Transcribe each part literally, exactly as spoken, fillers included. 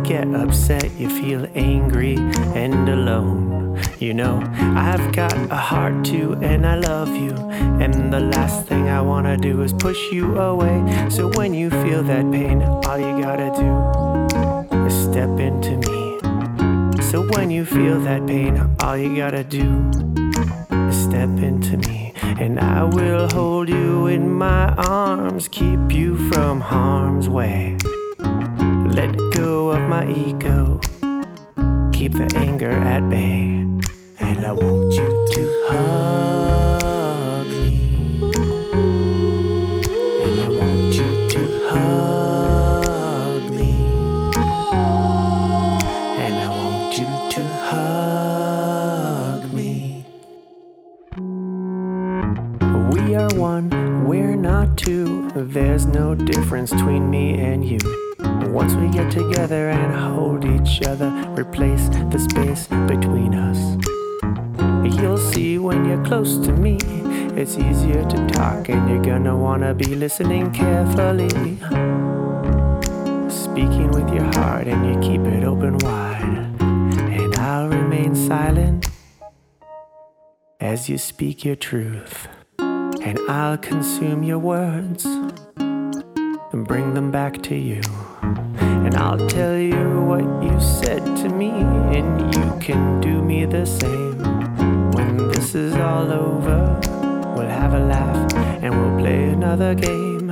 get upset, you feel angry and alone. You know, I've got a heart too, and I love you. And the last thing I wanna do is push you away. So when you feel that pain, all you gotta do is step into me. So when you feel that pain, all you gotta do is step into me. And I will hold you in my arms, keep you from harm's way. Let go of my ego, keep the anger at bay. And I want you to hug me. And I want you to hug me. And I want you to hug me. We are one, we're not two. There's no difference between me and you. Once we get together and hold each other, replace the space between us. You'll see when you're close to me, it's easier to talk, and you're gonna wanna be listening carefully. Speaking with your heart, and you keep it open wide. And I'll remain silent as you speak your truth. And I'll consume your words and bring them back to you. And I'll tell you what you said to me, and you can do me the same. When this is all over, we'll have a laugh and we'll play another game.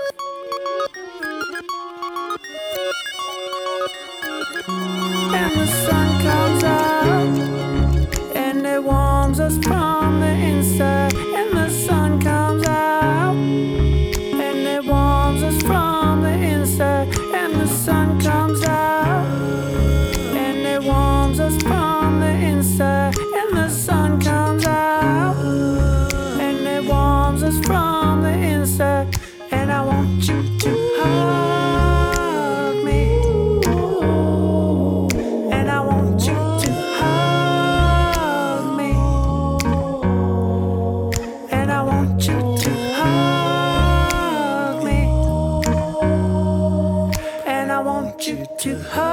And the sun comes out and it warms us from the inside. And the sun comes out and it warms us from the inside. And the sun comes out and it warms us from the inside. And the sun comes out and it warms us from the inside. And I want you to hug me. And I want you to hug me. And I want you to hug me. And I want you to hug me.